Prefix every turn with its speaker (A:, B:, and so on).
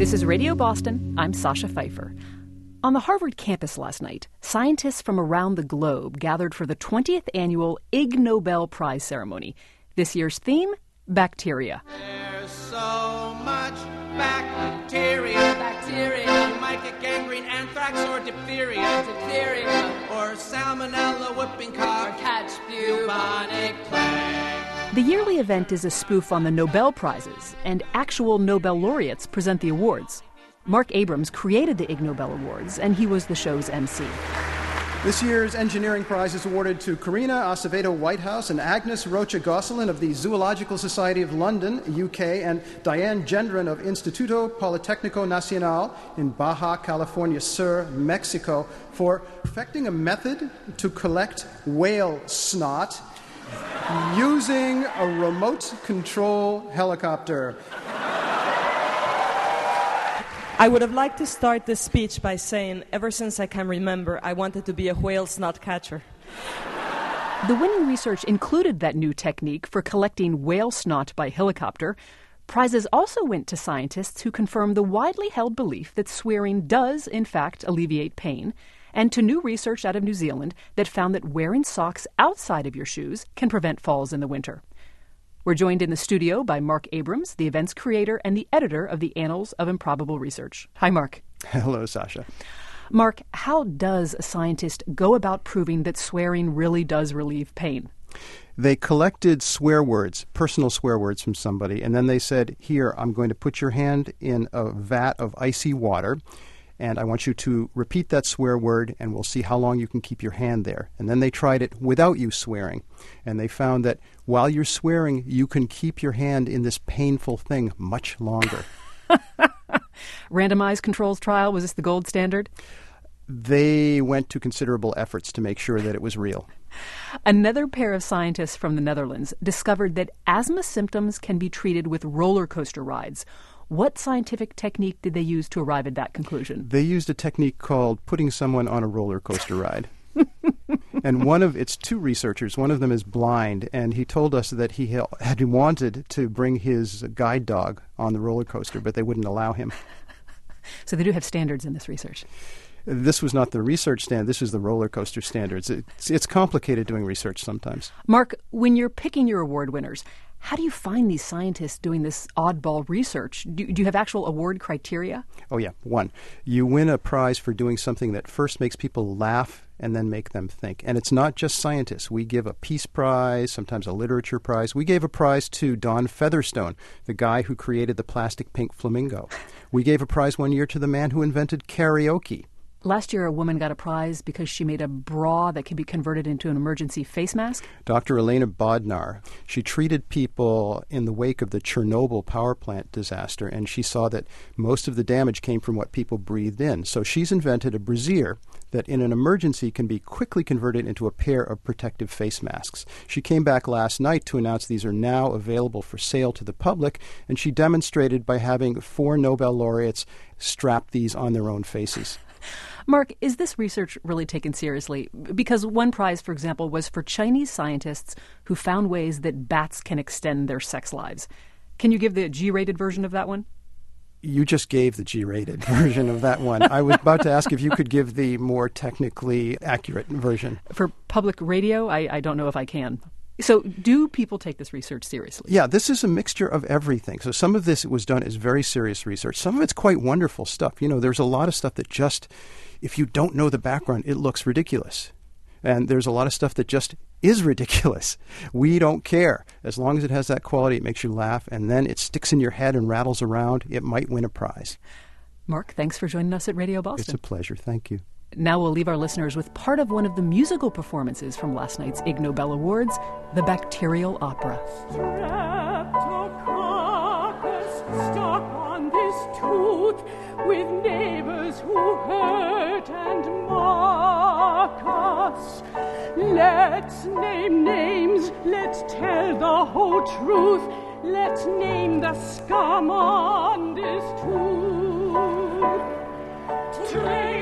A: This is Radio Boston. I'm Sasha Pfeiffer. On the Harvard campus last night, scientists from around the globe gathered for the 20th annual Ig Nobel Prize ceremony. This year's theme, bacteria.
B: There's so much bacteria. You might get gangrene, anthrax, or diphtheria. Or salmonella, whooping cough, or catch bubonic plague.
A: The yearly event is a spoof on the Nobel Prizes, and actual Nobel laureates present the awards. Mark Abrams created the Ig Nobel Awards, and he was the show's MC.
C: This year's engineering prize is awarded to Karina Acevedo-Whitehouse and Agnes Rocha-Gosselin of the Zoological Society of London, UK, and Diane Gendron of Instituto Politécnico Nacional in Baja California Sur, Mexico, for perfecting a method to collect whale snot using a remote control helicopter.
D: I would have liked to start this speech by saying, ever since I can remember, I wanted to be a whale snot catcher.
A: The winning research included that new technique for collecting whale snot by helicopter. Prizes also went to scientists who confirmed the widely held belief that swearing does, in fact, alleviate pain, and to new research out of New Zealand that found that wearing socks outside of your shoes can prevent falls in the winter. We're joined in the studio by Mark Abrams, the event's creator and the editor of the Annals of Improbable Research. Hi, Mark.
C: Hello, Sasha.
A: Mark, how does a scientist go about proving that swearing really does relieve pain?
C: They collected swear words, personal swear words from somebody, and then they said, here, I'm going to put your hand in a vat of icy water, and I want you to repeat that swear word, and we'll see how long you can keep your hand there. And then they tried it without you swearing, and they found that while you're swearing, you can keep your hand in this painful thing much longer.
A: Randomized controls trial, was this the gold standard?
C: They went to considerable efforts to make sure that it was real.
A: Another pair of scientists from the Netherlands discovered that asthma symptoms can be treated with roller coaster rides. What scientific technique did they use to arrive at that conclusion?
C: They used a technique called putting someone on a roller coaster ride. And it's two researchers. One of them is blind, and he told us that he had wanted to bring his guide dog on the roller coaster, but they wouldn't allow him.
A: So they do have standards in this research.
C: This was not the research standard. This was the roller coaster standards. It's complicated doing research sometimes.
A: Mark, when you're picking your award winners, how do you find these scientists doing this oddball research? Do you have actual award criteria?
C: Oh, yeah. One, you win a prize for doing something that first makes people laugh and then make them think. And it's not just scientists. We give a peace prize, sometimes a literature prize. We gave a prize to Don Featherstone, the guy who created the plastic pink flamingo. We gave a prize one year to the man who invented karaoke.
A: Last year, a woman got a prize because she made a bra that could be converted into an emergency face mask.
C: Dr. Elena Bodnar, she treated people in the wake of the Chernobyl power plant disaster, and she saw that most of the damage came from what people breathed in. So she's invented a brassiere that in an emergency can be quickly converted into a pair of protective face masks. She came back last night to announce these are now available for sale to the public, and she demonstrated by having 4 Nobel laureates strap these on their own faces.
A: Mark, is this research really taken seriously? Because one prize, for example, was for Chinese scientists who found ways that bats can extend their sex lives. Can you give the G-rated version of that one?
C: You just gave the G-rated version of that one. I was about to ask if you could give the more technically accurate version.
A: For public radio, I don't know if I can. So do people take this research seriously?
C: Yeah, this is a mixture of everything. So some of this was done as very serious research. Some of it's quite wonderful stuff. You know, there's a lot of stuff that just, if you don't know the background, it looks ridiculous. And there's a lot of stuff that just is ridiculous. We don't care. As long as it has that quality, it makes you laugh, and then it sticks in your head and rattles around, it might win a prize.
A: Mark, thanks for joining us at Radio Boston.
C: It's a pleasure. Thank you.
A: Now we'll leave our listeners with part of one of the musical performances from last night's Ig Nobel Awards, the Bacterial Opera.
E: Streptococcus stuck on this tooth with neighbors who hurt and mock us. Let's name names, let's tell the whole truth. Let's name the scum on this tooth.